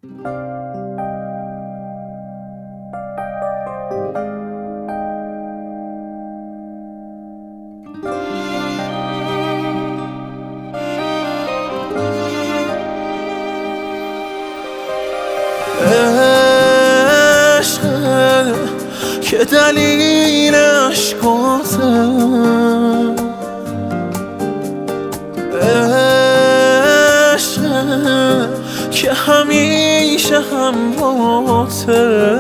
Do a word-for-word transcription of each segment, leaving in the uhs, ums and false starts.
عشقه که دلیل عشقاته، عشقه که همیشه همراهته.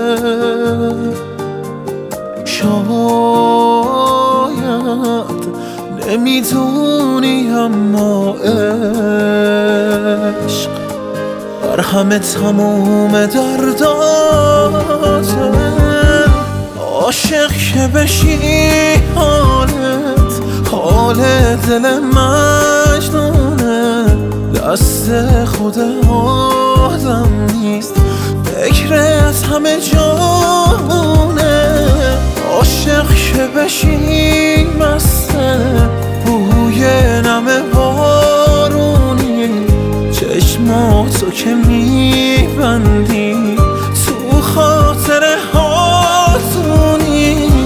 شاید نمیدونی اما عشق بر همه تموم درداته. عاشق که بشی حالت حال دل مجنونه، دست خود آدم نیست فکرت همه جاونه. عاشق که بشی مسته بوی نم بارونی، چشماتو که میبندی تو خاطر هاتونی.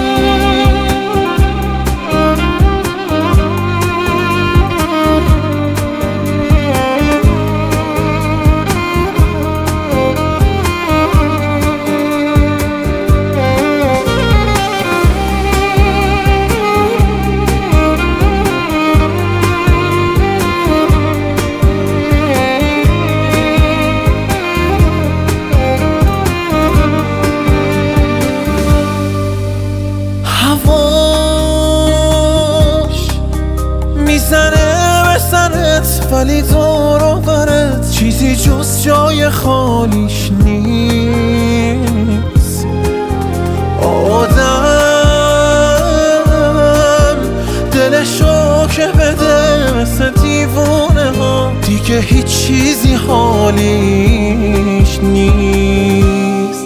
میزنه به سرت ولی دور و برت چیزی جز جای خالیش نیست. آدم دلشو که بده مثل دیوونه ها، دیگه هیچ چیزی حالیش نیست.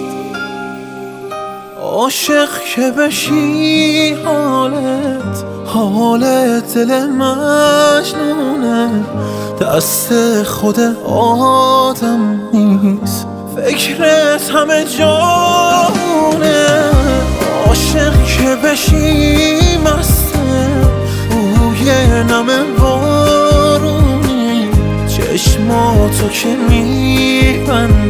عاشق که بشی حالت حال دل مجنونه، دست خود آدم نیست فکرت همه جاونه. عاشق که بشی مسته بوی نم بارونی، چشماتو که میبندی